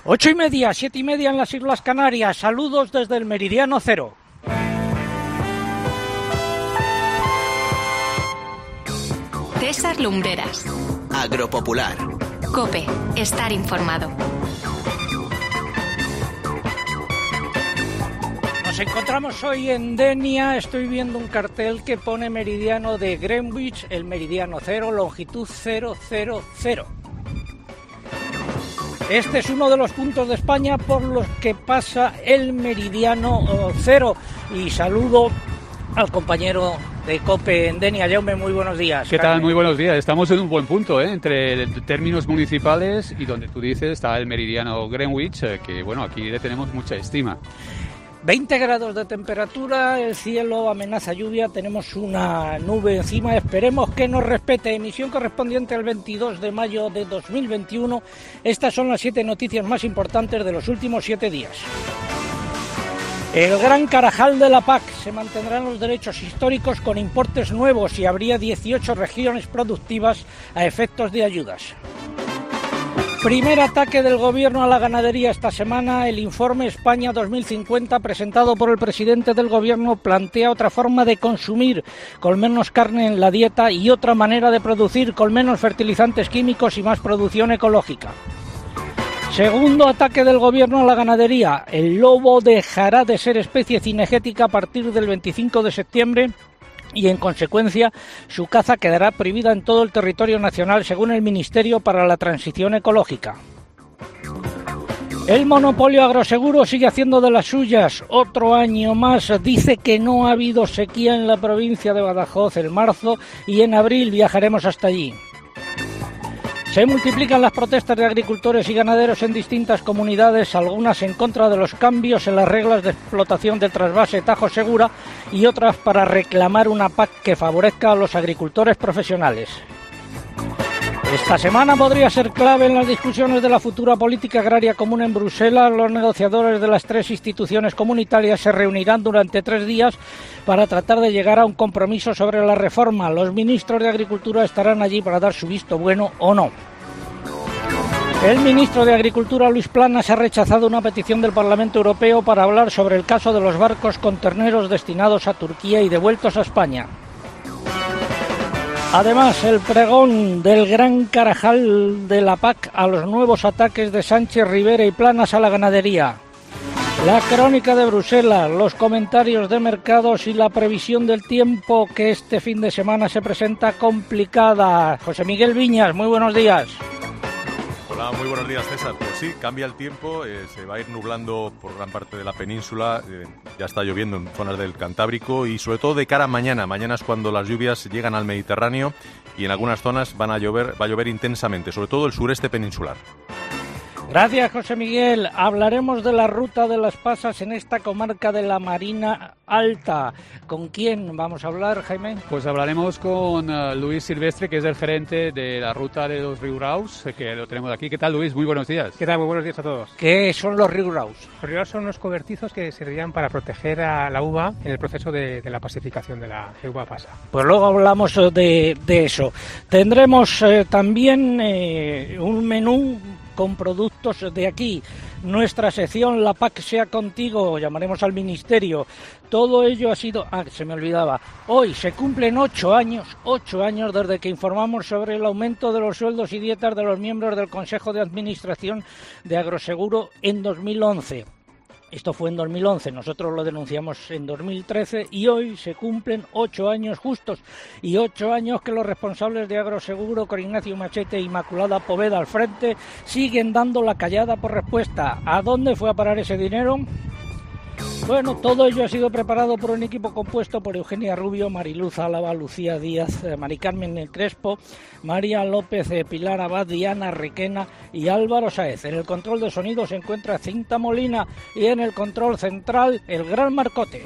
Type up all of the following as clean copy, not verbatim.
8:30, 7:30 en las Islas Canarias. Saludos desde el Meridiano Cero. César Lumbreras. Agropopular. COPE. Estar informado. Nos encontramos hoy en Denia. Estoy viendo un cartel que pone meridiano de Greenwich, el Meridiano Cero, longitud 000. Este es uno de los puntos de España por los que pasa el Meridiano Cero. Y saludo al compañero de COPE en Denia. Jaume, muy buenos días. ¿Qué tal? Muy buenos días. Estamos en un buen punto, entre términos municipales y donde tú dices está el Meridiano Greenwich, que bueno, aquí le tenemos mucha estima. 20 grados de temperatura, el cielo amenaza lluvia, tenemos una nube encima, esperemos que nos respete. Emisión correspondiente al 22 de mayo de 2021. Estas son las 7 noticias más importantes de los últimos 7 días. El Gran Carajal de la PAC. Se mantendrán los derechos históricos con importes nuevos y habría 18 regiones productivas a efectos de ayudas. Primer ataque del Gobierno a la ganadería esta semana. El informe España 2050 presentado por el presidente del Gobierno plantea otra forma de consumir, con menos carne en la dieta, y otra manera de producir, con menos fertilizantes químicos y más producción ecológica. Segundo ataque del Gobierno a la ganadería. El lobo dejará de ser especie cinegética a partir del 25 de septiembre y, en consecuencia, su caza quedará prohibida en todo el territorio nacional, según el Ministerio para la Transición Ecológica. El monopolio agroseguro sigue haciendo de las suyas. Otro año más. Dice que no ha habido sequía en la provincia de Badajoz en marzo y en abril viajaremos hasta allí. Se multiplican las protestas de agricultores y ganaderos en distintas comunidades, algunas en contra de los cambios en las reglas de explotación del trasvase Tajo Segura y otras para reclamar una PAC que favorezca a los agricultores profesionales. Esta semana podría ser clave en las discusiones de la futura política agraria común en Bruselas. Los negociadores de las 3 instituciones comunitarias se reunirán durante 3 días para tratar de llegar a un compromiso sobre la reforma. Los ministros de Agricultura estarán allí para dar su visto bueno o no. El ministro de Agricultura, Luis Planas, ha rechazado una petición del Parlamento Europeo para hablar sobre el caso de los barcos conterneros destinados a Turquía y devueltos a España. Además, el pregón del Gran Carajal de la PAC a los nuevos ataques de Sánchez, Rivera y Planas a la ganadería. La crónica de Bruselas, los comentarios de mercados y la previsión del tiempo, que este fin de semana se presenta complicada. José Miguel Viñas, muy buenos días. Hola, muy buenos días, César. Pues sí, cambia el tiempo, se va a ir nublando por gran parte de la península, ya está lloviendo en zonas del Cantábrico y sobre todo de cara a mañana. Mañana es cuando las lluvias llegan al Mediterráneo y en algunas zonas va a llover intensamente, sobre todo el sureste peninsular. Gracias, José Miguel. Hablaremos de la ruta de las pasas en esta comarca de la Marina Alta. ¿Con quién vamos a hablar, Jaime? Pues hablaremos con Luis Silvestre, que es el gerente de la ruta de los Riuraus, que lo tenemos aquí. ¿Qué tal, Luis? Muy buenos días. ¿Qué tal? Muy buenos días a todos. ¿Qué son los Riuraus? Los Riuraus son unos cobertizos que servían para proteger a la uva en el proceso de la pacificación de la uva pasa. Pues luego hablamos de eso. Tendremos también un menú con productos de aquí. Nuestra sección La PAC sea contigo, llamaremos al Ministerio. Todo ello ha sido... se me olvidaba. Hoy se cumplen 8 años desde que informamos sobre el aumento de los sueldos y dietas de los miembros del Consejo de Administración de Agroseguro en 2011. Esto fue en 2011, nosotros lo denunciamos en 2013 y hoy se cumplen 8 años justos y 8 años que los responsables de Agroseguro, con Ignacio Machete e Inmaculada Poveda al frente, siguen dando la callada por respuesta. ¿A dónde fue a parar ese dinero? Bueno, todo ello ha sido preparado por un equipo compuesto por Eugenia Rubio, Mariluz Álava, Lucía Díaz, Mari Carmen Crespo, María López, Pilar Abad, Diana Riquena y Álvaro Sáez. En el control de sonido se encuentra Cinta Molina y en el control central el gran Marcote.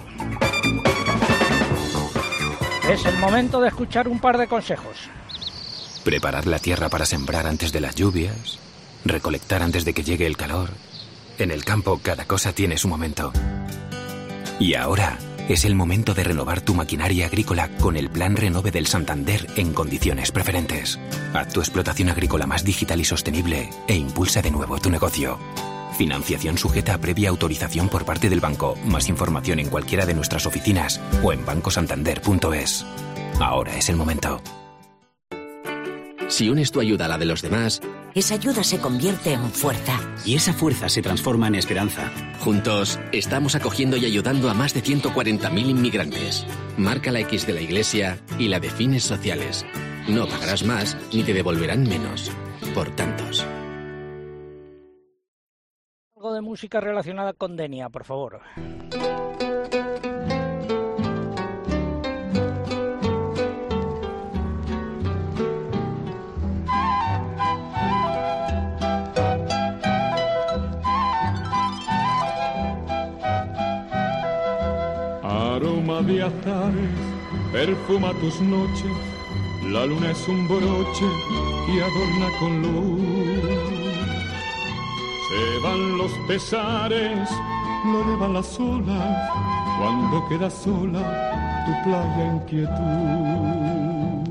Es el momento de escuchar un par de consejos. Preparar la tierra para sembrar antes de las lluvias, recolectar antes de que llegue el calor. En el campo cada cosa tiene su momento. Y ahora es el momento de renovar tu maquinaria agrícola con el Plan Renove del Santander en condiciones preferentes. Haz tu explotación agrícola más digital y sostenible e impulsa de nuevo tu negocio. Financiación sujeta a previa autorización por parte del banco. Más información en cualquiera de nuestras oficinas o en bancosantander.es. Ahora es el momento. Si unes tu ayuda a la de los demás, esa ayuda se convierte en fuerza. Y esa fuerza se transforma en esperanza. Juntos, estamos acogiendo y ayudando a más de 140.000 inmigrantes. Marca la X de la Iglesia y la de fines sociales. No pagarás más ni te devolverán menos. Por tantos. Algo de música relacionada con Denia, por favor. Aroma de azares perfuma tus noches, la luna es un broche y adorna con luz. Se van los pesares, lo llevan las olas, cuando queda sola tu playa en quietud.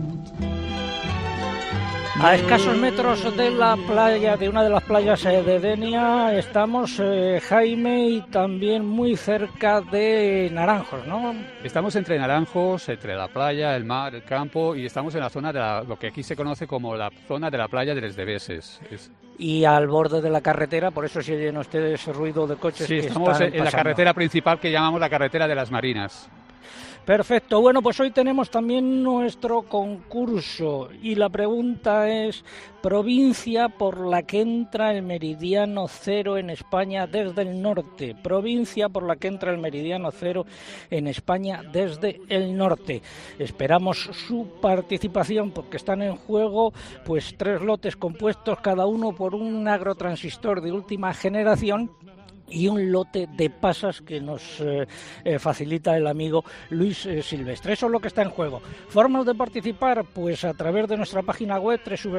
A escasos metros de la playa, de una de las playas de Denia, estamos, Jaime, y también muy cerca de Naranjos, ¿no? Estamos entre Naranjos, entre la playa, el mar, el campo, y estamos en la zona de lo que aquí se conoce como la zona de la playa de Les Deveses. Y al borde de la carretera, por eso si oyen ustedes ruido de coches. Sí, que estamos están en pasando. la carretera principal que llamamos la carretera de las Marinas. Perfecto. Bueno, pues hoy tenemos también nuestro concurso y la pregunta es: provincia por la que entra el meridiano cero en España desde el norte. Provincia por la que entra el meridiano cero en España desde el norte. Esperamos su participación porque están en juego pues 3 lotes compuestos cada uno por un agrotransistor de última generación y un lote de pasas que nos facilita el amigo Luis Silvestre. Eso es lo que está en juego. Formas de participar, pues a través de nuestra página web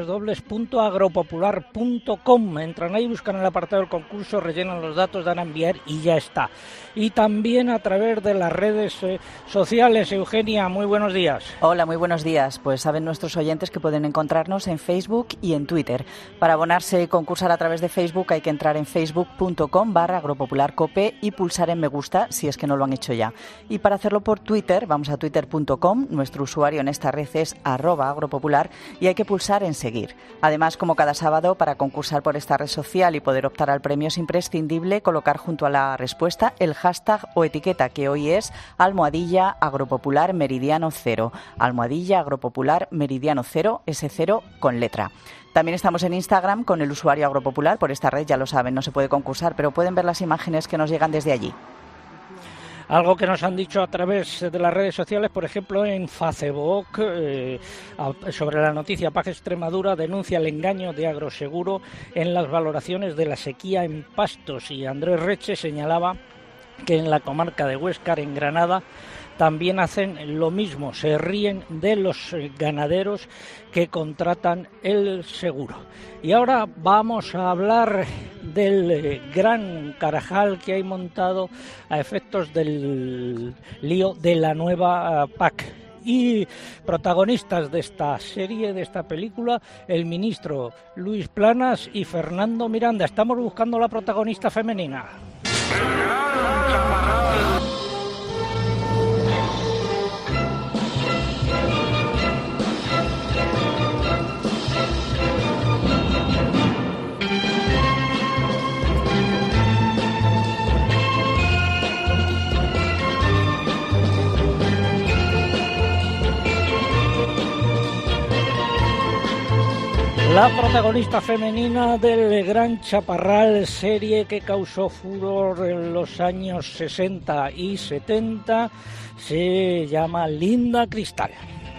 www.agropopular.com. Entran ahí, buscan el apartado del concurso, rellenan los datos, dan a enviar y ya está. Y también a través de las redes sociales. Eugenia, muy buenos días. Hola, muy buenos días. Pues saben nuestros oyentes que pueden encontrarnos en Facebook y en Twitter. Para abonarse y concursar a través de Facebook hay que entrar en facebook.com/agropopularcope y pulsar en me gusta si es que no lo han hecho ya. Y para hacerlo por Twitter, vamos a twitter.com, nuestro usuario en esta red es @agropopular y hay que pulsar en seguir. Además, como cada sábado, para concursar por esta red social y poder optar al premio es imprescindible colocar junto a la respuesta el hashtag o etiqueta, que hoy es #agropopular meridiano 0, #agropopular meridiano 0, ese 0 con letra. También estamos en Instagram con el usuario Agropopular. Por esta red, ya lo saben, no se puede concursar, pero pueden ver las imágenes que nos llegan desde allí. Algo que nos han dicho a través de las redes sociales, por ejemplo, en Facebook, sobre la noticia Paz Extremadura denuncia el engaño de Agroseguro en las valoraciones de la sequía en pastos. Y Andrés Reche señalaba que en la comarca de Huéscar, en Granada, también hacen lo mismo, se ríen de los ganaderos que contratan el seguro. Y ahora vamos a hablar del gran carajal que hay montado a efectos del lío de la nueva PAC. Y protagonistas de esta serie, de esta película, el ministro Luis Planas y Fernando Miranda. Estamos buscando la protagonista femenina. La protagonista femenina del Gran Chaparral, serie que causó furor en los años 60 y 70, se llama Linda Cristal.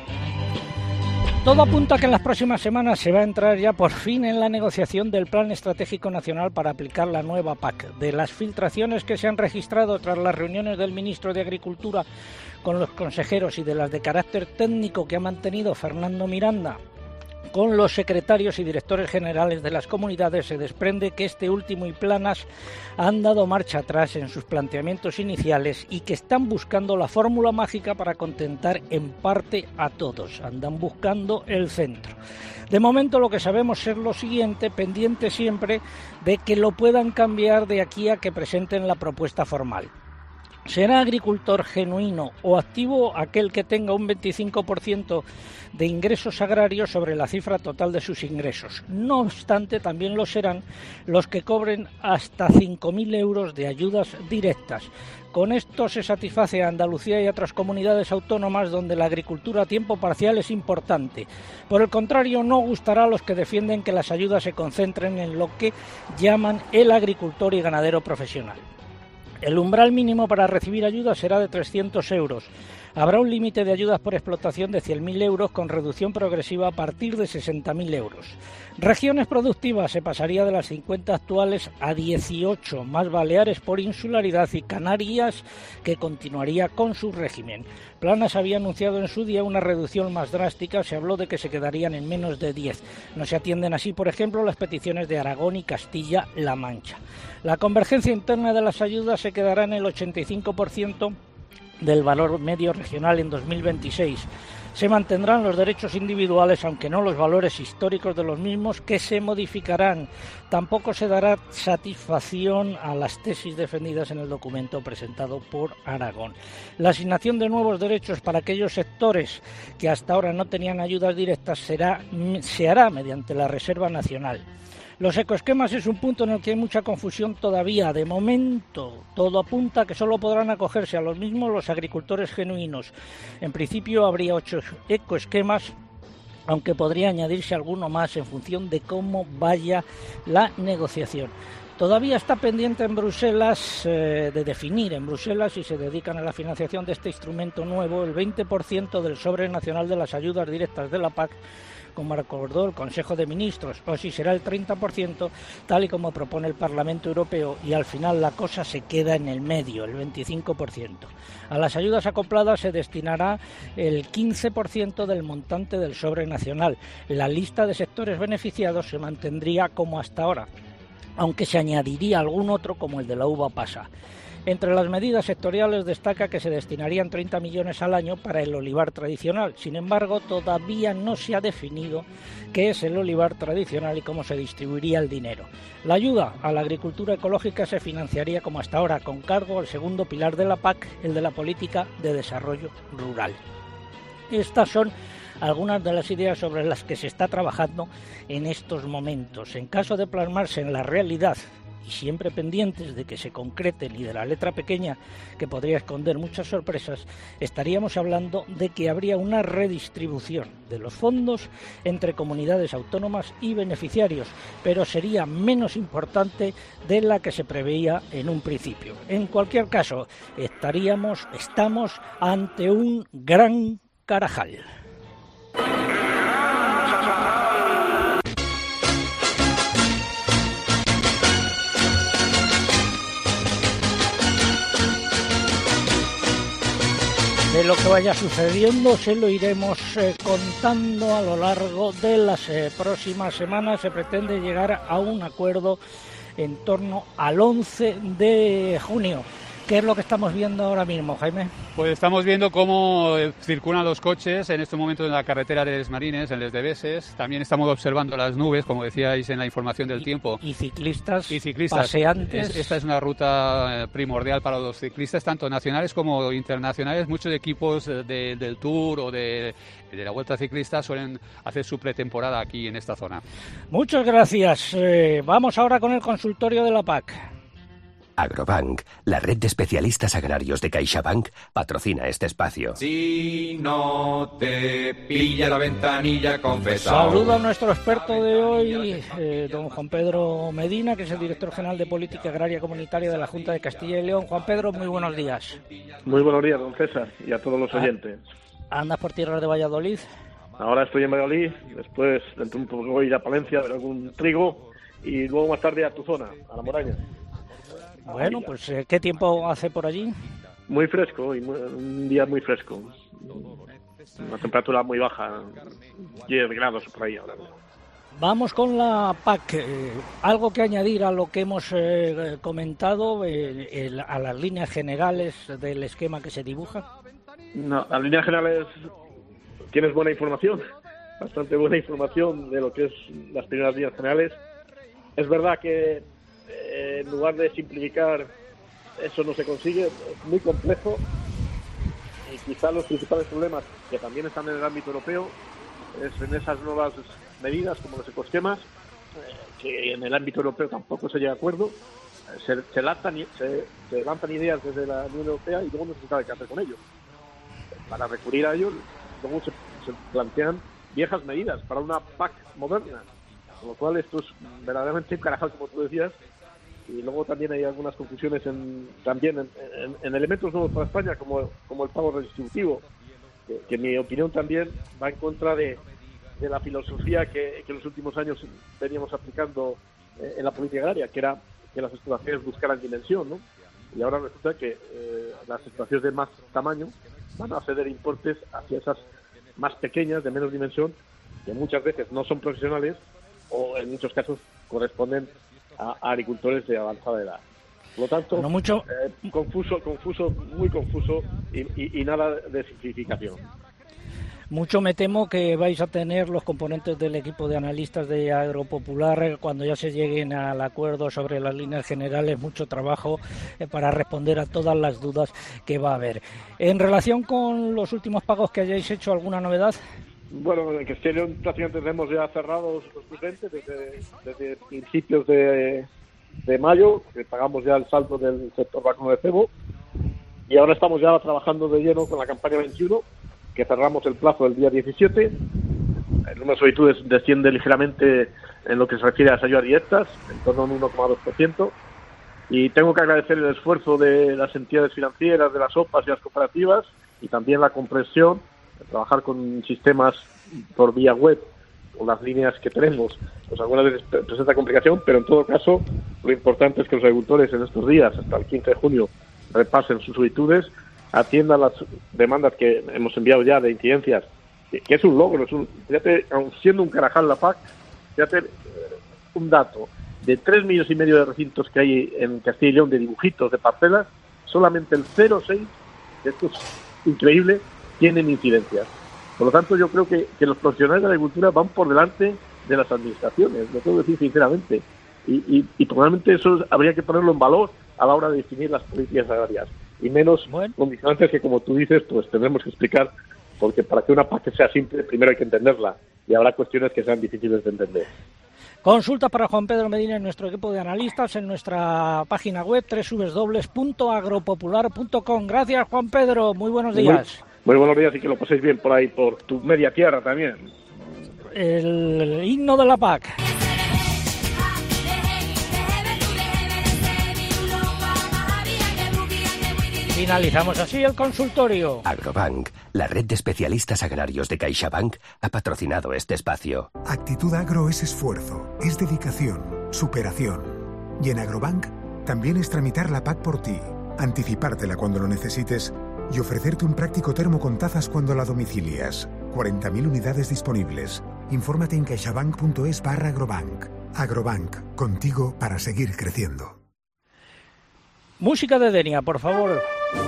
Todo apunta a que en las próximas semanas se va a entrar ya por fin en la negociación del Plan Estratégico Nacional para aplicar la nueva PAC. De las filtraciones que se han registrado tras las reuniones del ministro de Agricultura con los consejeros y de las de carácter técnico que ha mantenido Fernando Miranda con los secretarios y directores generales de las comunidades, se desprende que este último y Planas han dado marcha atrás en sus planteamientos iniciales y que están buscando la fórmula mágica para contentar en parte a todos. Andan buscando el centro. De momento lo que sabemos es lo siguiente, pendiente siempre de que lo puedan cambiar de aquí a que presenten la propuesta formal. ¿Será agricultor genuino o activo aquel que tenga un 25% de ingresos agrarios sobre la cifra total de sus ingresos? No obstante, también lo serán los que cobren hasta 5.000 euros de ayudas directas. Con esto se satisface a Andalucía y a otras comunidades autónomas donde la agricultura a tiempo parcial es importante. Por el contrario, no gustará a los que defienden que las ayudas se concentren en lo que llaman el agricultor y ganadero profesional. El umbral mínimo para recibir ayudas será de 300 euros. Habrá un límite de ayudas por explotación de 100.000 euros con reducción progresiva a partir de 60.000 euros. Regiones productivas se pasaría de las 50 actuales a 18, más Baleares por insularidad y Canarias, que continuaría con su régimen. Planas había anunciado en su día una reducción más drástica, se habló de que se quedarían en menos de 10. No se atienden así, por ejemplo, las peticiones de Aragón y Castilla-La Mancha. La convergencia interna de las ayudas se quedará en el 85% del valor medio regional en 2026. Se mantendrán los derechos individuales, aunque no los valores históricos de los mismos, que se modificarán. Tampoco se dará satisfacción a las tesis defendidas en el documento presentado por Aragón. La asignación de nuevos derechos para aquellos sectores que hasta ahora no tenían ayudas directas se hará mediante la Reserva Nacional. Los ecoesquemas es un punto en el que hay mucha confusión todavía. De momento, todo apunta a que solo podrán acogerse a los mismos los agricultores genuinos. En principio habría 8 ecoesquemas, aunque podría añadirse alguno más en función de cómo vaya la negociación. Todavía está pendiente en Bruselas de definir en Bruselas si se dedican a la financiación de este instrumento nuevo el 20% del sobre nacional de las ayudas directas de la PAC, como acordó el Consejo de Ministros, o si será el 30%, tal y como propone el Parlamento Europeo, y al final la cosa se queda en el medio, el 25%. A las ayudas acopladas se destinará el 15% del montante del sobre nacional. La lista de sectores beneficiados se mantendría como hasta ahora, aunque se añadiría algún otro como el de la uva pasa. Entre las medidas sectoriales destaca que se destinarían 30 millones al año para el olivar tradicional. Sin embargo, todavía no se ha definido qué es el olivar tradicional y cómo se distribuiría el dinero. La ayuda a la agricultura ecológica se financiaría como hasta ahora, con cargo al segundo pilar de la PAC, el de la política de desarrollo rural. Estas son algunas de las ideas sobre las que se está trabajando en estos momentos. En caso de plasmarse en la realidad, y siempre pendientes de que se concreten y de la letra pequeña que podría esconder muchas sorpresas, estaríamos hablando de que habría una redistribución de los fondos entre comunidades autónomas y beneficiarios, pero sería menos importante de la que se preveía en un principio. En cualquier caso, estamos ante un gran carajal. De lo que vaya sucediendo se lo iremos contando a lo largo de las próximas semanas. Se pretende llegar a un acuerdo en torno al 11 de junio. ¿Qué es lo que estamos viendo ahora mismo, Jaime? Pues estamos viendo cómo circulan los coches en estos momentos en la carretera de Les Marines, en Les Deveses. También estamos observando las nubes, como decíais en la información del tiempo. Y ciclistas paseantes. Esta es una ruta primordial para los ciclistas, tanto nacionales como internacionales. Muchos equipos del Tour o de la Vuelta Ciclista suelen hacer su pretemporada aquí en esta zona. Muchas gracias. Vamos ahora con el consultorio de la PAC. Agrobank, la red de especialistas agrarios de CaixaBank, patrocina este espacio. Si no te pilla la ventanilla confesado. Saludo a nuestro experto de hoy, don Juan Pedro Medina, que es el director general de Política Agraria Comunitaria de la Junta de Castilla y León. Juan Pedro, muy buenos días. Muy buenos días, don César, y a todos los oyentes. ¿Andas por tierras de Valladolid? Ahora estoy en Valladolid, después dentro de un poco voy a ir a Palencia a ver algún trigo y luego más tarde a tu zona, a La Moraña. Bueno, pues ¿qué tiempo hace por allí? Muy fresco, y un día muy fresco. una temperatura muy baja, 10 grados por ahí ahora mismo. Vamos con la PAC. ¿Algo que añadir a lo que hemos comentado, a las líneas generales del esquema que se dibuja? No, las líneas generales tienes buena información, bastante buena información de lo que es las primeras líneas generales. Es verdad que en lugar de simplificar, eso no se consigue, es muy complejo, y quizás los principales problemas que también están en el ámbito europeo es en esas nuevas medidas como los ecosquemas, que en el ámbito europeo tampoco se llega a acuerdo. Se lanzan ideas desde la Unión Europea y luego no se sabe qué hacer con ellos. Para recurrir a ellos, luego se plantean viejas medidas para una PAC moderna, con lo cual esto es verdaderamente un carajal, como tú decías, y luego también hay algunas confusiones en elementos nuevos para España, como el pago redistributivo, que en mi opinión también va en contra de la filosofía que en los últimos años veníamos aplicando en la política agraria, que era que las explotaciones buscaran dimensión, ¿no? Y ahora resulta que las explotaciones de más tamaño van a ceder importes hacia esas más pequeñas, de menos dimensión, que muchas veces no son profesionales o en muchos casos corresponden a agricultores de avanzada edad. Por lo tanto, no mucho... confuso, muy confuso y nada de simplificación. Mucho me temo que vais a tener los componentes del equipo de analistas de Agropopular, cuando ya se lleguen al acuerdo sobre las líneas generales, mucho trabajo para responder a todas las dudas que va a haber. En relación con los últimos pagos que hayáis hecho, ¿alguna novedad? Bueno, en Castilla y León prácticamente tenemos ya cerrados los clientes desde principios de mayo, que pagamos ya el saldo del sector vacuno de cebo, y ahora estamos ya trabajando de lleno con la campaña 21, que cerramos el plazo del día 17. El número de solicitudes desciende ligeramente en lo que se refiere a las ayudas directas, en torno a un 1,2%. Y tengo que agradecer el esfuerzo de las entidades financieras, de las OPAs y las cooperativas, y también la comprensión de trabajar con sistemas por vía web, con las líneas que tenemos. Pues algunas veces presenta complicación, pero en todo caso lo importante es que los agricultores en estos días, hasta el 15 de junio, repasen sus solicitudes, atiendan las demandas que hemos enviado ya de incidencias, que es un logro, fíjate, aun siendo un carajal la PAC, fíjate, un dato, de 3,5 millones de recintos que hay en Castilla y León de dibujitos, de parcelas, solamente el 0,6, esto es increíble, tienen incidencias. Por lo tanto, yo creo que los profesionales de la agricultura van por delante de las administraciones, lo tengo que decir sinceramente, y probablemente eso habría que ponerlo en valor a la hora de definir las políticas agrarias. Y menos condicionantes que, como tú dices, pues tendremos que explicar, porque para que una PAC sea simple, primero hay que entenderla, y habrá cuestiones que sean difíciles de entender. Consulta para Juan Pedro Medina en nuestro equipo de analistas en nuestra página web www.agropopular.com. Gracias, Juan Pedro, muy buenos días. Muy buenos días y que lo paséis bien por ahí, por tu media tierra también. El himno de la PAC. Finalizamos así el consultorio. Agrobank, la red de especialistas agrarios de CaixaBank, ha patrocinado este espacio. Actitud Agro es esfuerzo, es dedicación, superación. Y en Agrobank también es tramitar la PAC por ti, anticipártela cuando lo necesites y ofrecerte un práctico termo con tazas cuando la domicilias. 40.000 unidades disponibles. Infórmate en caixabank.es/agrobank. Agrobank, contigo para seguir creciendo. Música de Denia, por favor.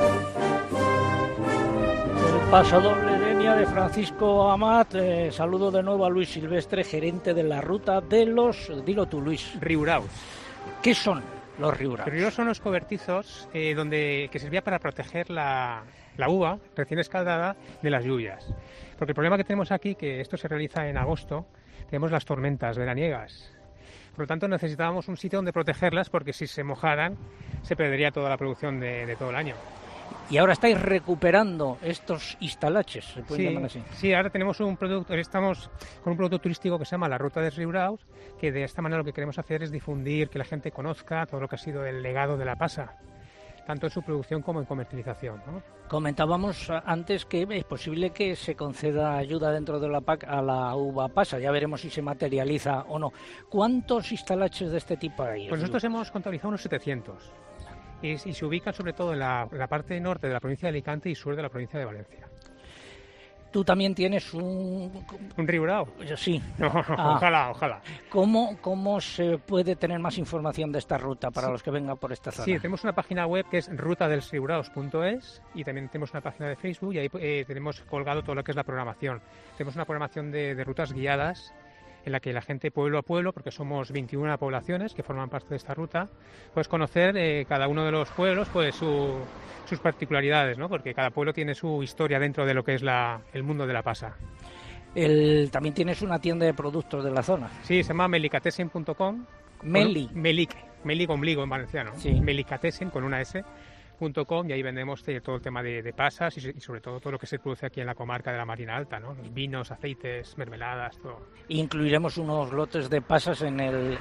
El paso doble Denia de Francisco Amat. Saludo de nuevo a Luis Silvestre, gerente de la ruta de los, dilo tú, Luis, riuraus. ¿Qué son los riuraus? Los riuraus son los cobertizos que servía para proteger la uva recién escaldada de las lluvias. Porque el problema que tenemos aquí, que esto se realiza en agosto, tenemos las tormentas veraniegas. Por lo tanto, necesitábamos un sitio donde protegerlas, porque si se mojaran se perdería toda la producción de todo el año. Y ahora estáis recuperando estos instalaches, se pueden llamar así. Sí, ahora tenemos estamos con un producto turístico que se llama la Ruta de Riuraus, que de esta manera lo que queremos hacer es difundir, que la gente conozca todo lo que ha sido el legado de la pasa, tanto en su producción como en comercialización, ¿no? Comentábamos antes que es posible que se conceda ayuda dentro de la PAC a la uva pasa, ya veremos si se materializa o no. ¿Cuántos instalaches de este tipo hay? Pues nosotros hemos contabilizado unos 700 y se ubican sobre todo en la parte norte de la provincia de Alicante y sur de la provincia de Valencia. Tú también tienes un Riurao. Sí. Ojalá. ¿Cómo se puede tener más información de esta ruta para los que vengan por esta zona? Sí, tenemos una página web que es rutadelsriuraos.es y también tenemos una página de Facebook y ahí tenemos colgado todo lo que es la programación. Tenemos una programación de rutas guiadas en la que la gente pueblo a pueblo, porque somos 21 poblaciones que forman parte de esta ruta, pues conocer cada uno de los pueblos pues sus particularidades, ¿no? Porque cada pueblo tiene su historia dentro de lo que es el mundo de la pasa. También tienes una tienda de productos de la zona. Sí, se llama melicatesen.com. Melic ombligo en valenciano. Sí. Melicatesen con una S.com y ahí vendemos todo el tema de pasas y sobre todo lo que se produce aquí en la comarca de la Marina Alta, ¿no? Los vinos, aceites, mermeladas, todo. Incluiremos unos lotes de pasas en el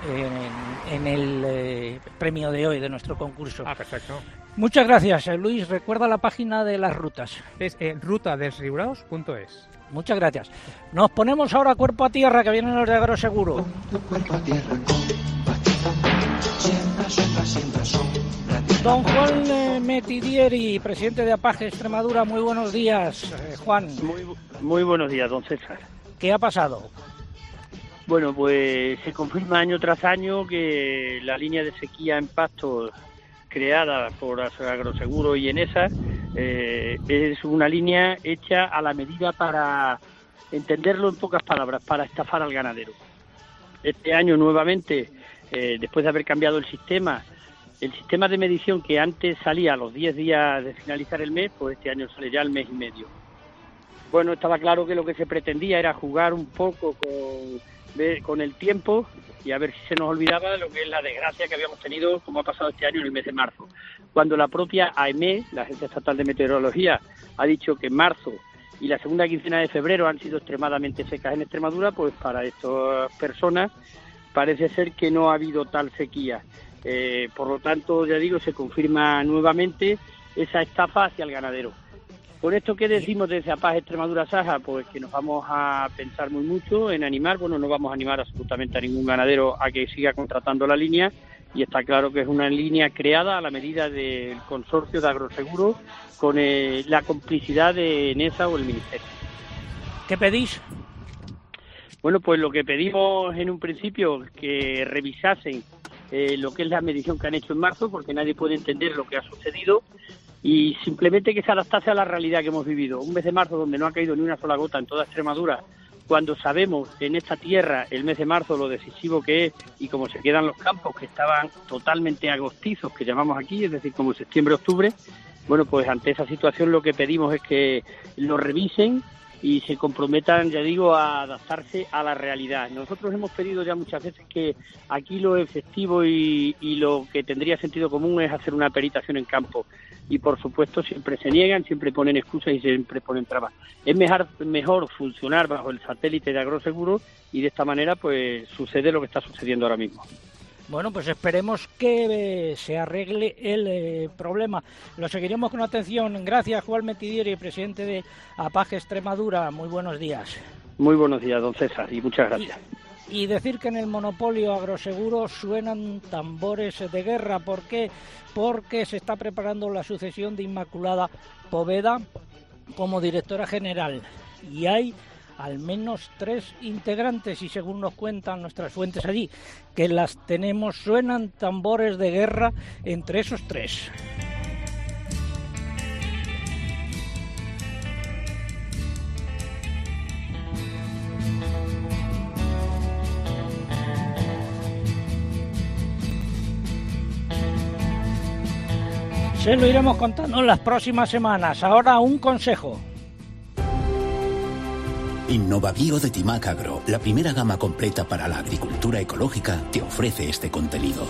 premio de hoy de nuestro concurso. Perfecto. Muchas gracias, Luis. Recuerda la página de las rutas. Es rutadelsriuraos.es. Muchas gracias. Nos ponemos ahora cuerpo a tierra, que vienen los de Agroseguro. Cuerpo a tierra, Don Juan Metidieri, presidente de APAGE Extremadura, muy buenos días, Juan. Muy buenos días, don César. ¿Qué ha pasado? Bueno, pues se confirma año tras año que la línea de sequía en pastos creada por Agroseguro y Enesa es una línea hecha a la medida, para entenderlo en pocas palabras, para estafar al ganadero. Este año nuevamente, después de haber cambiado el sistema de medición que antes salía a los 10 días de finalizar el mes, pues este año sale ya al mes y medio. Bueno, estaba claro que lo que se pretendía era jugar un poco con el tiempo y a ver si se nos olvidaba lo que es la desgracia que habíamos tenido, como ha pasado este año en el mes de marzo, cuando la propia AEME, la Agencia Estatal de Meteorología, ha dicho que marzo y la segunda quincena de febrero han sido extremadamente secas en Extremadura. Pues para estas personas parece ser que no ha habido tal sequía. Por lo tanto, ya digo, se confirma nuevamente esa estafa hacia el ganadero. Con esto, ¿qué decimos desde APAGE Extremadura Saja? Pues que nos vamos a pensar muy mucho en animar. Bueno, no vamos a animar absolutamente a ningún ganadero a que siga contratando la línea, y está claro que es una línea creada a la medida del consorcio de Agroseguro con la complicidad de Enesa o el Ministerio. ¿Qué pedís? Bueno, pues lo que pedimos en un principio, que revisasen lo que es la medición que han hecho en marzo, porque nadie puede entender lo que ha sucedido, y simplemente que se adaptase a la realidad que hemos vivido. Un mes de marzo donde no ha caído ni una sola gota en toda Extremadura, cuando sabemos en esta tierra el mes de marzo lo decisivo que es, y como se quedan los campos que estaban totalmente agostizos, que llamamos aquí, es decir, como septiembre-octubre. Bueno, pues ante esa situación lo que pedimos es que lo revisen y se comprometan, ya digo, a adaptarse a la realidad. Nosotros hemos pedido ya muchas veces que aquí lo efectivo y lo que tendría sentido común es hacer una peritación en campo. Y por supuesto siempre se niegan, siempre ponen excusas y siempre ponen trabas. Es mejor funcionar bajo el satélite de Agroseguro, y de esta manera pues sucede lo que está sucediendo ahora mismo. Bueno, pues esperemos que se arregle el problema. Lo seguiremos con atención. Gracias, Juan Metidieri, presidente de APAGE Extremadura. Muy buenos días. Muy buenos días, don César, y muchas gracias. Y decir que en el monopolio Agroseguro suenan tambores de guerra. ¿Por qué? Porque se está preparando la sucesión de Inmaculada Poveda como directora general. Y hay al menos 3 integrantes, y según nos cuentan nuestras fuentes allí, que las tenemos, suenan tambores de guerra entre esos 3. Se lo iremos contando en las próximas semanas. Ahora un consejo. Innovabio de Timac Agro, la primera gama completa para la agricultura ecológica, te ofrece este contenido.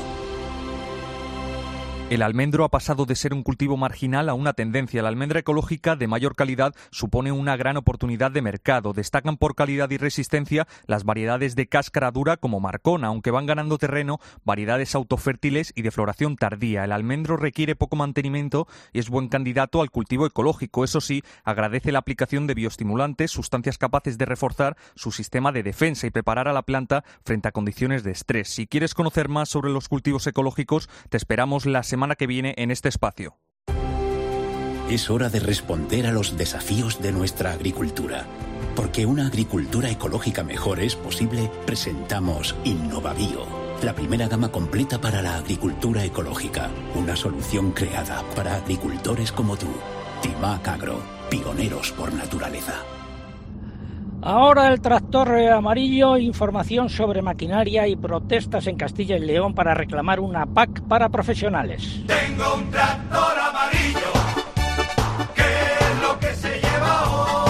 El almendro ha pasado de ser un cultivo marginal a una tendencia. La almendra ecológica de mayor calidad supone una gran oportunidad de mercado. Destacan por calidad y resistencia las variedades de cáscara dura como Marcona, aunque van ganando terreno variedades autofértiles y de floración tardía. El almendro requiere poco mantenimiento y es buen candidato al cultivo ecológico. Eso sí, agradece la aplicación de bioestimulantes, sustancias capaces de reforzar su sistema de defensa y preparar a la planta frente a condiciones de estrés. Si quieres conocer más sobre los cultivos ecológicos, te esperamos la semana que viene en este espacio. Es hora de responder a los desafíos de nuestra agricultura. Porque una agricultura ecológica mejor es posible, presentamos InnovaBio, la primera gama completa para la agricultura ecológica. Una solución creada para agricultores como tú. Timac Agro, pioneros por naturaleza. Ahora el tractor amarillo, información sobre maquinaria y protestas en Castilla y León para reclamar una PAC para profesionales. Tengo un tractor amarillo, ¿qué es lo que se lleva ahora?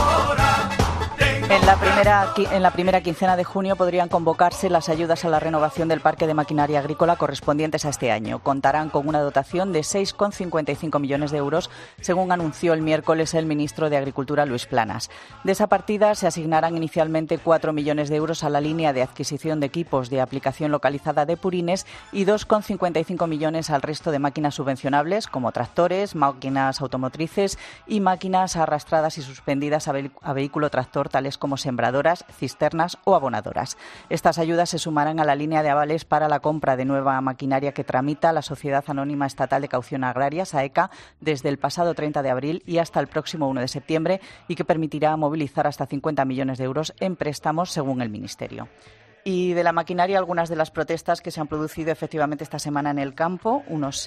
En la primera quincena de junio podrían convocarse las ayudas a la renovación del parque de maquinaria agrícola correspondientes a este año. Contarán con una dotación de 6,55 millones de euros, según anunció el miércoles el ministro de Agricultura, Luis Planas. De esa partida se asignarán inicialmente 4 millones de euros a la línea de adquisición de equipos de aplicación localizada de purines y 2,55 millones al resto de máquinas subvencionables, como tractores, máquinas automotrices y máquinas arrastradas y suspendidas a vehículo tractor, tales como sembradoras, cisternas o abonadoras. Estas ayudas se sumarán a la línea de avales para la compra de nueva maquinaria que tramita la Sociedad Anónima Estatal de Caución Agraria, SAECA, desde el pasado 30 de abril y hasta el próximo 1 de septiembre y que permitirá movilizar hasta 50 millones de euros en préstamos, según el Ministerio. Y de la maquinaria, algunas de las protestas que se han producido efectivamente esta semana en el campo. Unos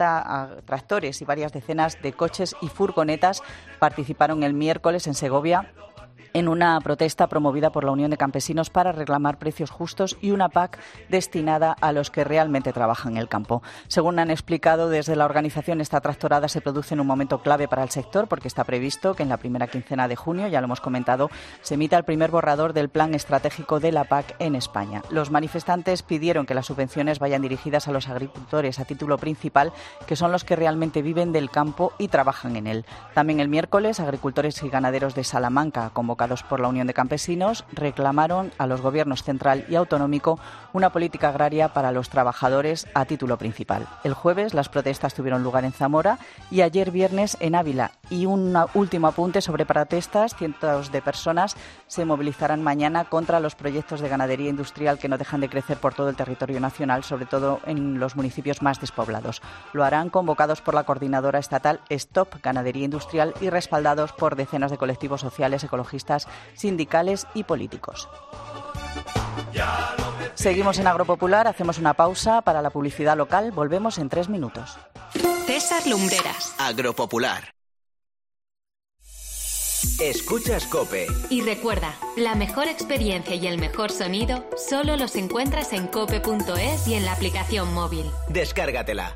60 tractores y varias decenas de coches y furgonetas participaron el miércoles en Segovia en una protesta promovida por la Unión de Campesinos para reclamar precios justos y una PAC destinada a los que realmente trabajan en el campo. Según han explicado desde la organización, esta tractorada se produce en un momento clave para el sector porque está previsto que en la primera quincena de junio, ya lo hemos comentado, se emita el primer borrador del plan estratégico de la PAC en España. Los manifestantes pidieron que las subvenciones vayan dirigidas a los agricultores a título principal, que son los que realmente viven del campo y trabajan en él. También el miércoles, agricultores y ganaderos de Salamanca, convocados por la Unión de Campesinos, reclamaron a los gobiernos central y autonómico una política agraria para los trabajadores a título principal. El jueves las protestas tuvieron lugar en Zamora y ayer viernes en Ávila. Y un último apunte sobre protestas: cientos de personas se movilizarán mañana contra los proyectos de ganadería industrial que no dejan de crecer por todo el territorio nacional, sobre todo en los municipios más despoblados. Lo harán convocados por la coordinadora estatal Stop Ganadería Industrial y respaldados por decenas de colectivos sociales, ecologistas, sindicales y políticos. Seguimos en Agropopular, hacemos una pausa para la publicidad local, volvemos en 3 minutos. César Lumbreras. Agropopular. Escuchas COPE. Y recuerda, la mejor experiencia y el mejor sonido solo los encuentras en cope.es y en la aplicación móvil. Descárgatela.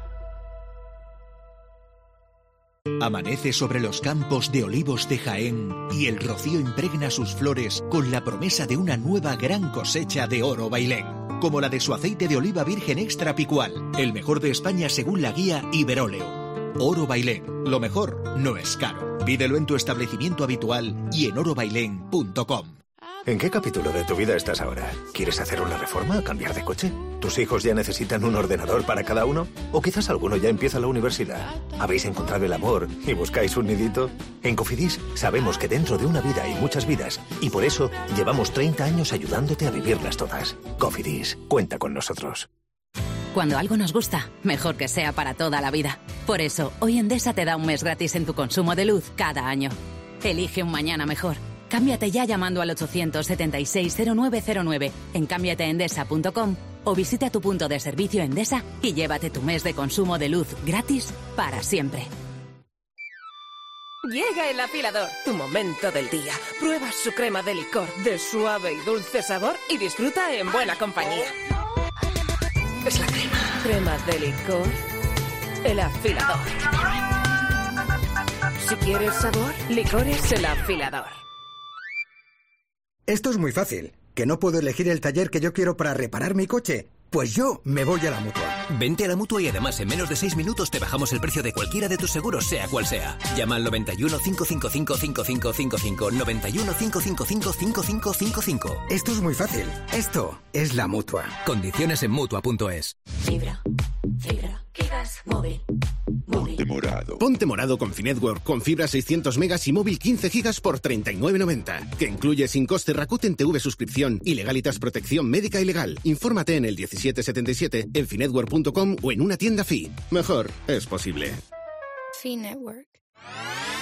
Amanece sobre los campos de olivos de Jaén y el rocío impregna sus flores con la promesa de una nueva gran cosecha de oro bailén, como la de su aceite de oliva virgen extra picual, el mejor de España según la guía Iberóleo. Oro Bailén, lo mejor no es caro. Pídelo en tu establecimiento habitual y en orobailén.com. ¿En qué capítulo de tu vida estás ahora? ¿Quieres hacer una reforma o cambiar de coche? ¿Tus hijos ya necesitan un ordenador para cada uno? ¿O quizás alguno ya empieza la universidad? ¿Habéis encontrado el amor y buscáis un nidito? En Cofidis sabemos que dentro de una vida hay muchas vidas y por eso llevamos 30 años ayudándote a vivirlas todas. Cofidis, cuenta con nosotros. Cuando algo nos gusta, mejor que sea para toda la vida. Por eso, hoy Endesa te da un mes gratis en tu consumo de luz cada año. Elige un mañana mejor. Cámbiate ya llamando al 876-0909 en cámbiateendesa.com o visita tu punto de servicio Endesa y llévate tu mes de consumo de luz gratis para siempre. Llega el afilador, tu momento del día. Prueba su crema de licor de suave y dulce sabor y disfruta en buena compañía. Es la crema. Crema de licor, el afilador. Si quieres sabor, licores el afilador. Esto es muy fácil. ¿Que no puedo elegir el taller que yo quiero para reparar mi coche? Pues yo me voy a la Mutua. Vente a la Mutua y además en menos de 6 minutos te bajamos el precio de cualquiera de tus seguros, sea cual sea. Llama al 91 555 5555. 91 555 5555. Esto es muy fácil. Esto es la Mutua. Condiciones en Mutua.es. Fibra. Gigas. Móvil. Ponte morado. Ponte morado con Finetwork, con fibra 600 megas y móvil 15 gigas por 39,90. Que incluye sin coste Rakuten TV suscripción y Legalitas protección médica y legal. Infórmate en el 1777, en finetwork.com o en una tienda Fi. Mejor es posible. Finetwork.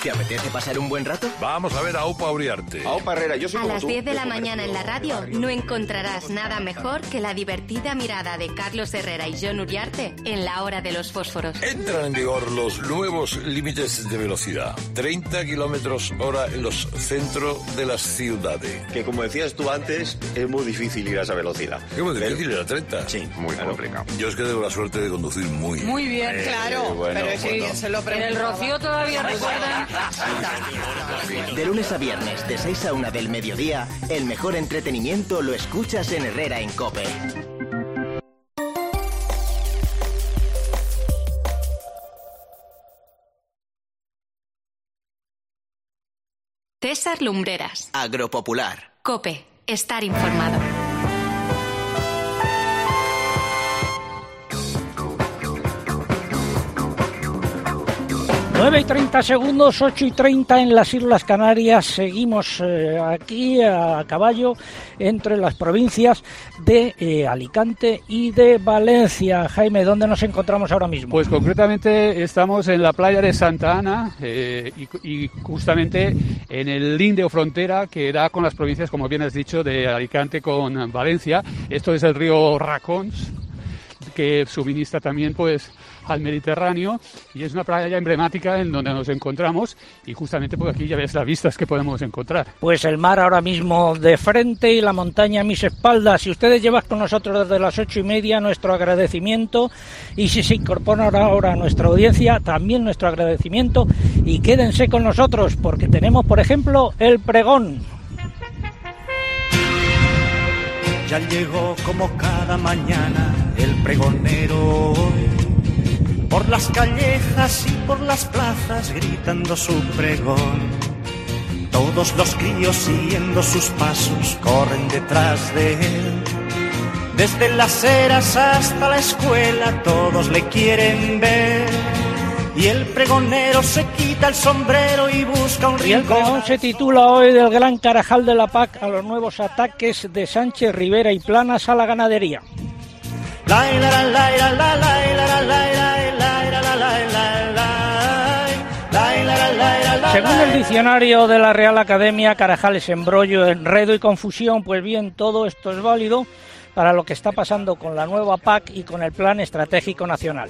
¿Te apetece pasar un buen rato? Vamos a ver a Opa Uriarte. A Opa Herrera, yo soy A como las tú. 10 de la mañana en la radio no encontrarás nada mejor que la divertida mirada de Carlos Herrera y Jon Uriarte en la hora de los fósforos. Entran en vigor los nuevos límites de velocidad. 30 kilómetros hora en los centros de las ciudades. Que como decías tú antes, es muy difícil ir a esa velocidad. ¿Qué muy difícil era 30? Sí, muy complicado. Yo es que tengo la suerte de conducir muy bien, claro. bueno, pero sí, bueno. se lo pregunto. En el Rocío todavía recuerdan. De lunes a viernes, de 6 a 1 del mediodía, el mejor entretenimiento lo escuchas en Herrera en COPE. César Lumbreras. Agropopular. COPE. Estar informado. 9:30, 8:30 en las Islas Canarias. Seguimos aquí a caballo entre las provincias de Alicante y de Valencia. Jaime, ¿dónde nos encontramos ahora mismo? Pues concretamente estamos en la playa de Santa Ana y justamente en el linde o frontera que da con las provincias, como bien has dicho, de Alicante con Valencia. Esto es el río Racons, que suministra también pues al Mediterráneo, y es una playa emblemática en donde nos encontramos, y justamente por aquí ya ves las vistas que podemos encontrar. Pues el mar ahora mismo de frente y la montaña a mis espaldas. Si ustedes llevan con nosotros desde las 8:30, nuestro agradecimiento, y si se incorporan ahora a nuestra audiencia, también nuestro agradecimiento, y quédense con nosotros porque tenemos, por ejemplo, el pregón. Ya llegó como cada mañana el pregonero, por las callejas y por las plazas gritando su pregón. Todos los críos siguiendo sus pasos corren detrás de él. Desde las eras hasta la escuela todos le quieren ver. Y el pregonero se quita el sombrero y busca un rincón. Y el pregón se titula hoy del Gran Carajal de la PAC a los nuevos ataques de Sánchez, Rivera y Planas a la ganadería. Según el diccionario de la Real Academia, Carajal es embrollo, enredo y confusión. Pues bien, todo esto es válido para lo que está pasando con la nueva PAC y con el Plan Estratégico Nacional.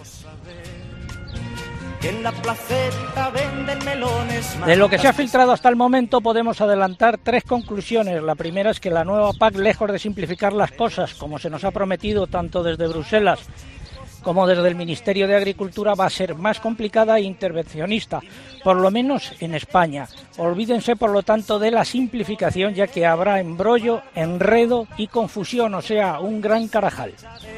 En la placeta venden melones. De lo que se ha filtrado hasta el momento podemos adelantar 3 conclusiones. La primera es que la nueva PAC, lejos de simplificar las cosas, como se nos ha prometido tanto desde Bruselas como desde el Ministerio de Agricultura, va a ser más complicada e intervencionista, por lo menos en España. Olvídense, por lo tanto, de la simplificación, ya que habrá embrollo, enredo y confusión, o sea, un gran carajal.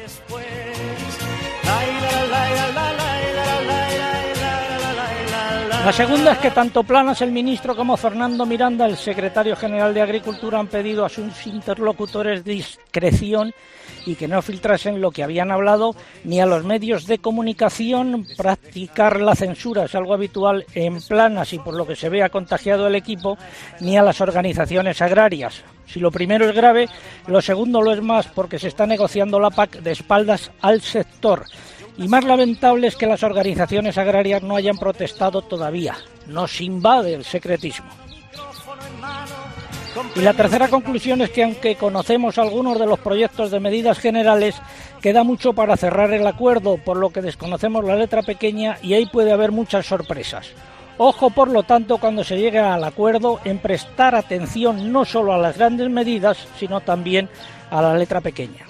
La segunda es que tanto Planas, el ministro, como Fernando Miranda, el secretario general de Agricultura, han pedido a sus interlocutores discreción y que no filtrasen lo que habían hablado, ni a los medios de comunicación practicar la censura, es algo habitual en Planas y por lo que se ve ha contagiado el equipo, ni a las organizaciones agrarias. Si lo primero es grave, lo segundo lo es más, porque se está negociando la PAC de espaldas al sector. Y más lamentable es que las organizaciones agrarias no hayan protestado todavía. Nos invade el secretismo. Y la tercera conclusión es que, aunque conocemos algunos de los proyectos de medidas generales, queda mucho para cerrar el acuerdo, por lo que desconocemos la letra pequeña y ahí puede haber muchas sorpresas. Ojo, por lo tanto, cuando se llegue al acuerdo, en prestar atención no solo a las grandes medidas, sino también a la letra pequeña.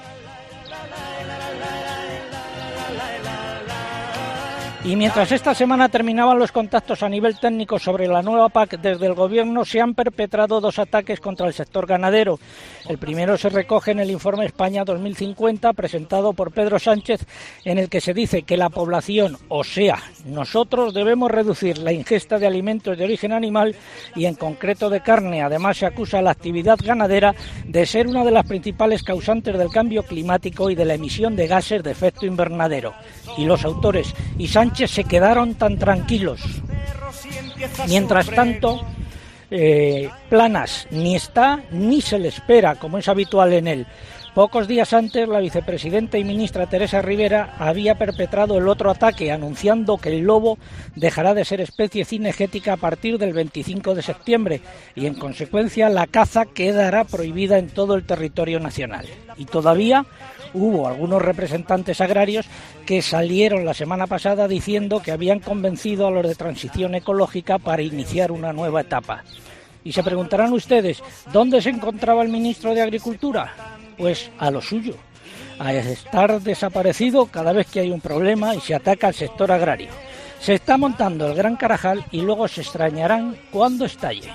Y mientras esta semana terminaban los contactos a nivel técnico sobre la nueva PAC, desde el Gobierno se han perpetrado 2 ataques contra el sector ganadero. El primero se recoge en el informe España 2050 presentado por Pedro Sánchez, en el que se dice que la población, o sea, nosotros, debemos reducir la ingesta de alimentos de origen animal y en concreto de carne. Además, se acusa a la actividad ganadera de ser una de las principales causantes del cambio climático y de la emisión de gases de efecto invernadero. Y los autores y Sánchez se quedaron tan tranquilos. Mientras tanto, Planas ni está ni se le espera, como es habitual en él. Pocos días antes, la vicepresidenta y ministra Teresa Rivera había perpetrado el otro ataque, anunciando que el lobo dejará de ser especie cinegética a partir del 25 de septiembre y, en consecuencia, la caza quedará prohibida en todo el territorio nacional. Y todavía hubo algunos representantes agrarios que salieron la semana pasada diciendo que habían convencido a los de Transición Ecológica para iniciar una nueva etapa. Y se preguntarán ustedes, ¿dónde se encontraba el ministro de Agricultura? Pues a lo suyo, a estar desaparecido cada vez que hay un problema y se ataca al sector agrario. Se está montando el Gran Carajal y luego se extrañarán cuando estalle.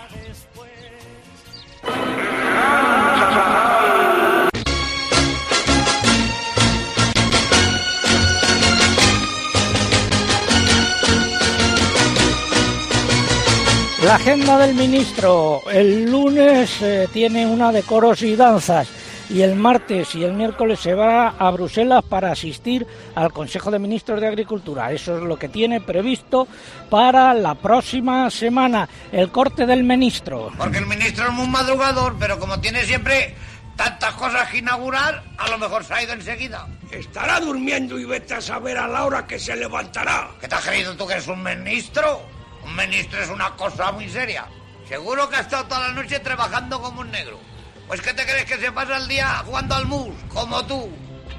La agenda del ministro. El lunes tiene una de coros y danzas. Y el martes y el miércoles se va a Bruselas para asistir al Consejo de Ministros de Agricultura. Eso es lo que tiene previsto para la próxima semana. El corte del ministro. Porque el ministro es muy madrugador, pero como tiene siempre tantas cosas que inaugurar, a lo mejor se ha ido enseguida. Estará durmiendo y vete a saber a la hora que se levantará. ¿Qué te has creído tú que eres un ministro? Un ministro es una cosa muy seria. Seguro que ha estado toda la noche trabajando como un negro. Pues ¿qué te crees que se pasa el día jugando al mus, como tú?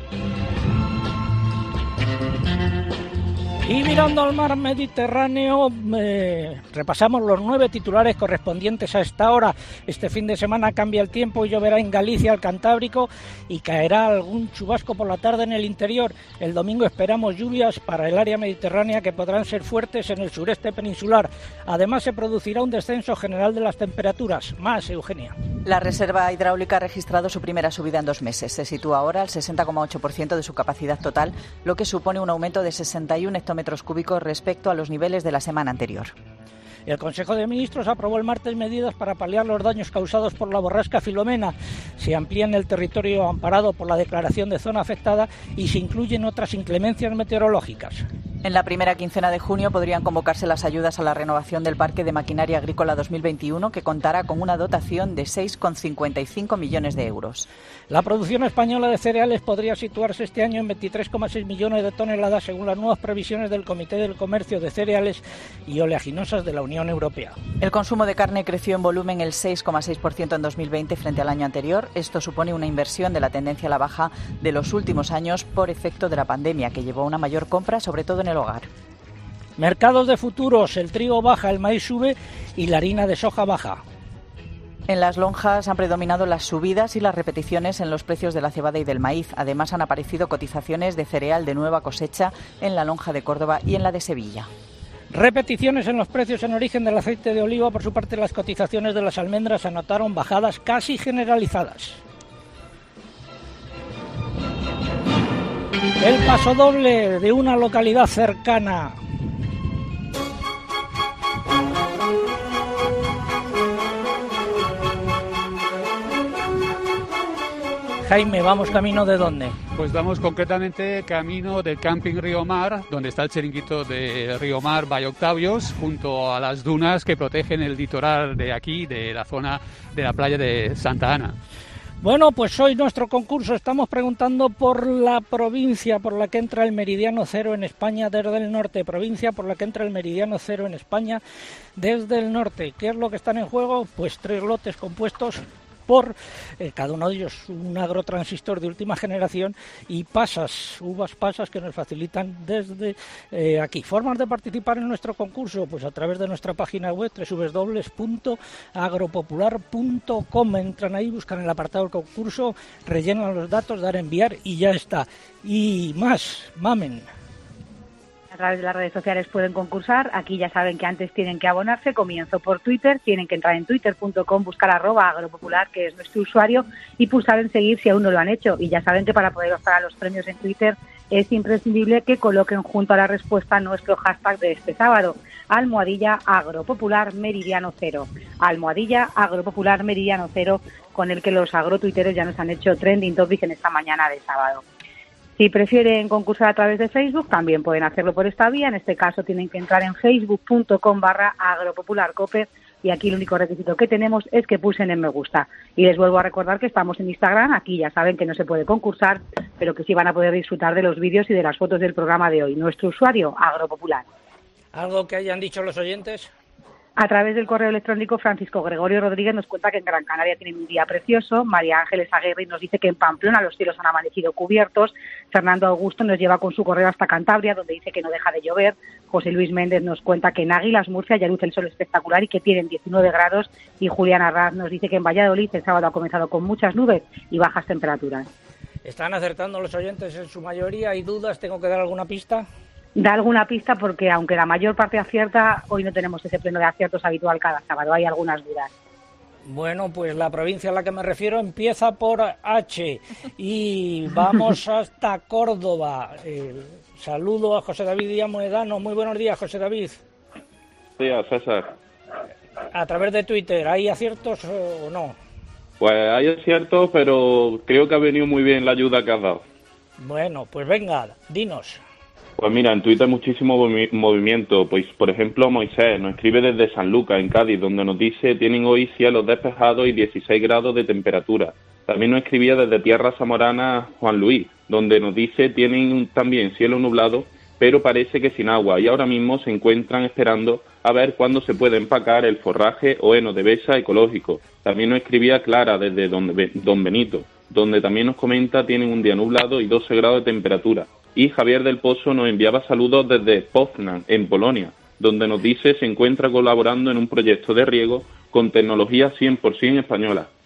Y mirando al mar Mediterráneo, repasamos los 9 titulares correspondientes a esta hora. Este fin de semana cambia el tiempo y lloverá en Galicia, el Cantábrico, y caerá algún chubasco por la tarde en el interior. El domingo esperamos lluvias para el área mediterránea que podrán ser fuertes en el sureste peninsular. Además, se producirá un descenso general de las temperaturas. Más, Eugenia. La reserva hidráulica ha registrado su primera subida en 2 meses. Se sitúa ahora al 60,8% de su capacidad total, lo que supone un aumento de 61 hectómetros cúbicos respecto a los niveles de la semana anterior. El Consejo de Ministros aprobó el martes medidas para paliar los daños causados por la borrasca Filomena. Se amplían el territorio amparado por la declaración de zona afectada y se incluyen otras inclemencias meteorológicas. En la primera quincena de junio podrían convocarse las ayudas a la renovación del Parque de Maquinaria Agrícola 2021, que contará con una dotación de 6,55 millones de euros. La producción española de cereales podría situarse este año en 23,6 millones de toneladas, según las nuevas previsiones del Comité del Comercio de Cereales y Oleaginosas de la Unión Europea. El consumo de carne creció en volumen el 6,6% en 2020 frente al año anterior. Esto supone una inversión de la tendencia a la baja de los últimos años por efecto de la pandemia, que llevó a una mayor compra, sobre todo en el hogar. Mercados de futuros, el trigo baja, el maíz sube y la harina de soja baja. En las lonjas han predominado las subidas y las repeticiones en los precios de la cebada y del maíz. Además, han aparecido cotizaciones de cereal de nueva cosecha en la lonja de Córdoba y en la de Sevilla. Repeticiones en los precios en origen del aceite de oliva. Por su parte, las cotizaciones de las almendras anotaron bajadas casi generalizadas. El pasodoble de una localidad cercana. Jaime, ¿vamos camino de dónde? Pues vamos concretamente camino del Camping Río Mar, donde está el chiringuito de Río Mar Valle Octavios, junto a las dunas que protegen el litoral de aquí, de la zona de la playa de Santa Ana. Bueno, pues hoy nuestro concurso estamos preguntando por la provincia por la que entra el meridiano cero en España desde el norte. Provincia por la que entra el meridiano cero en España desde el norte. ¿Qué es lo que están en juego? Pues 3 lotes compuestos por cada uno de ellos un agrotransistor de última generación y uvas pasas que nos facilitan desde aquí. Formas de participar en nuestro concurso, pues a través de nuestra página web www.agropopular.com. Entran ahí, buscan el apartado del concurso, rellenan los datos, dar a enviar y ya está. Y más, mamen. A través de las redes sociales pueden concursar. Aquí ya saben que antes tienen que abonarse. Comienzo por Twitter. Tienen que entrar en twitter.com, buscar @agropopular, que es nuestro usuario, y pulsar en seguir si aún no lo han hecho. Y ya saben que para poder optar a los premios en Twitter es imprescindible que coloquen junto a la respuesta nuestro hashtag de este sábado: @agropopular meridiano cero. @agropopular meridiano cero, con el que los agrotuiteros ya nos han hecho trending topic en esta mañana de sábado. Si prefieren concursar a través de Facebook, también pueden hacerlo por esta vía. En este caso tienen que entrar en facebook.com/agropopularcope y aquí el único requisito que tenemos es que pulsen en me gusta. Y les vuelvo a recordar que estamos en Instagram, aquí ya saben que no se puede concursar, pero que sí van a poder disfrutar de los vídeos y de las fotos del programa de hoy. Nuestro usuario, Agropopular. ¿Algo que hayan dicho los oyentes? A través del correo electrónico, Francisco Gregorio Rodríguez nos cuenta que en Gran Canaria tienen un día precioso. María Ángeles Aguirre nos dice que en Pamplona los cielos han amanecido cubiertos. Fernando Augusto nos lleva con su correo hasta Cantabria, donde dice que no deja de llover. José Luis Méndez nos cuenta que en Águilas, Murcia, ya luce el sol espectacular y que tienen 19 grados. Y Julián Arraz nos dice que en Valladolid el sábado ha comenzado con muchas nubes y bajas temperaturas. ¿Están acertando los oyentes en su mayoría? ¿Hay dudas? ¿Tengo que dar alguna pista? Da alguna pista porque, aunque la mayor parte acierta, hoy no tenemos ese pleno de aciertos habitual cada sábado. Hay algunas dudas. Bueno, pues la provincia a la que me refiero empieza por H y vamos hasta Córdoba. Saludo a José David Díaz Moedano. Muy buenos días, José David. Buenos días, César. A través de Twitter, ¿hay aciertos o no? Pues hay aciertos, pero creo que ha venido muy bien la ayuda que has dado. Bueno, pues venga, dinos. Pues mira, en Twitter muchísimo movimiento. Pues, por ejemplo, Moisés nos escribe desde San Lucas, en Cádiz, donde nos dice tienen hoy cielos despejados y 16 grados de temperatura. También nos escribía desde Tierra Zamorana Juan Luis, donde nos dice tienen también cielo nublado, pero parece que sin agua. Y ahora mismo se encuentran esperando a ver cuándo se puede empacar el forraje o heno de besa ecológico. También nos escribía Clara desde Don Benito, donde también nos comenta tienen un día nublado y 12 grados de temperatura. Y Javier del Pozo nos enviaba saludos desde Poznan, en Polonia, donde nos dice se encuentra colaborando en un proyecto de riego con tecnología 100% española.